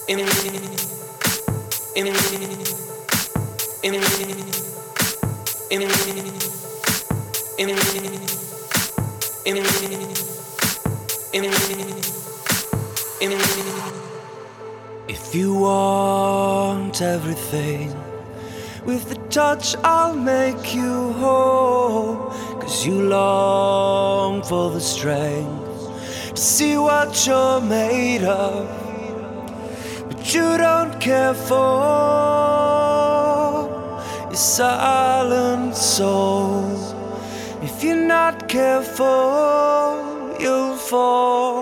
If you want everything, with a touch I'll make you whole. 'Cause you long for the strength to see what you're made of, but you don't care for your silent soul. If you're not careful, you'll fall.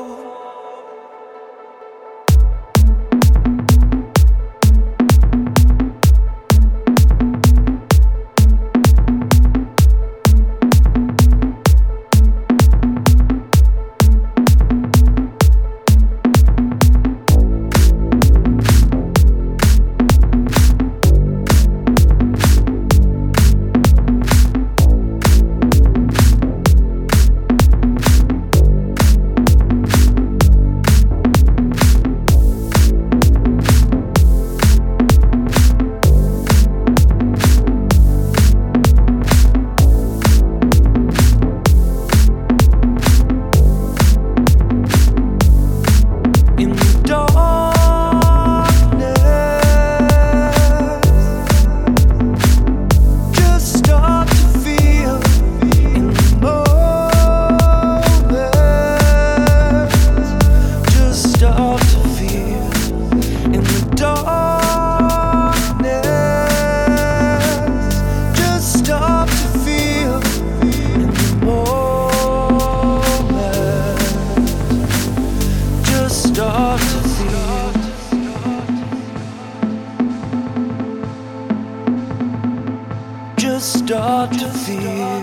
Start to feel,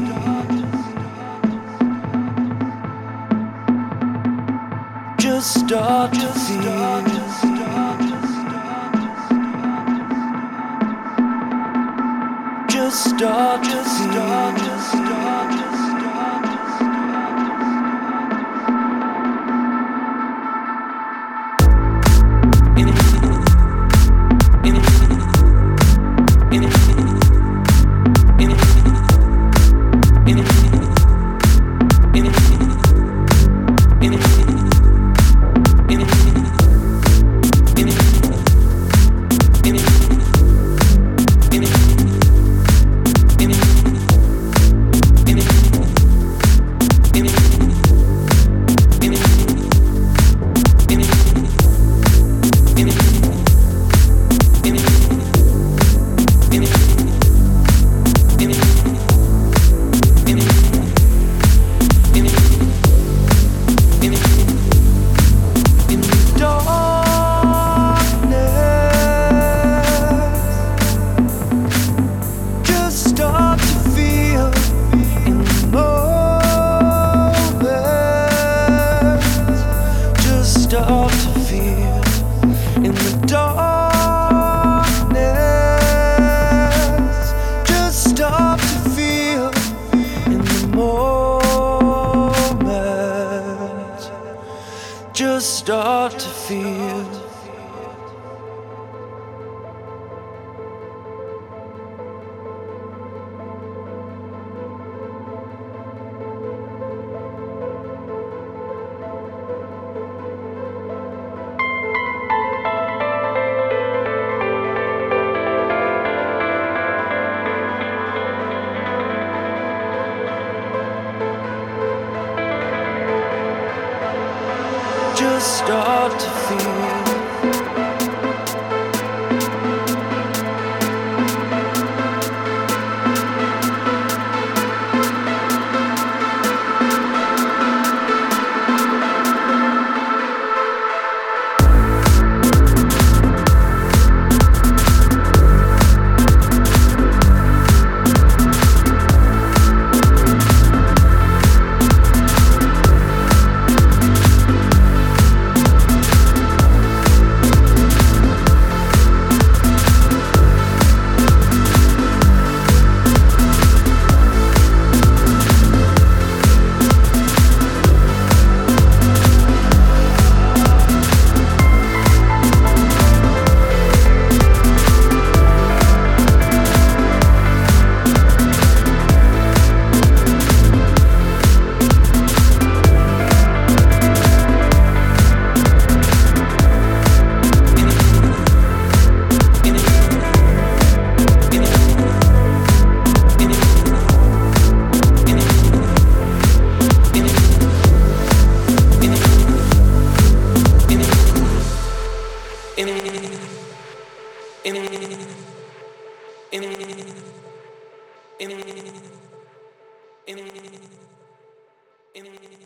just start to feel, just start to feel. Start to feel in the darkness. Just start to feel in the moment. Just start to feel. Just start to feel. in